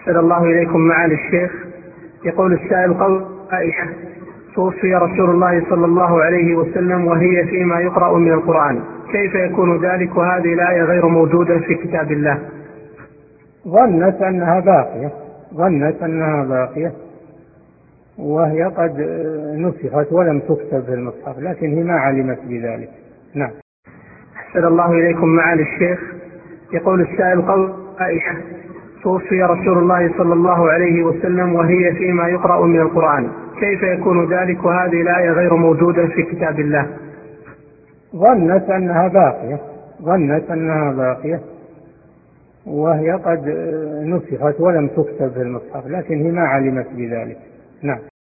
أحسن الله إليكم معالي الشيخ. يقول السائل: قول عائشة: توفي رسول الله صلى الله عليه وسلم وهي فيما يقرأ من القرآن، كيف يكون ذلك وهذه الآية غير موجودة في كتاب الله؟ ظنت أنها باقية وهي قد نسخت ولم تكتب في المصحف، لكن هي ما علمت بذلك. نعم. أحسن الله إليكم معالي الشيخ. يقول السائل: قول عائشة: توفي رسول الله صلى الله عليه وسلم وهي فيما يقرأ من القرآن، كيف يكون ذلك وهذه الآية غير موجودة في كتاب الله؟ ظنت أنها باقية وهي قد نسخت ولم تكتب في المصحف، لكن هي ما علمت بذلك. نعم.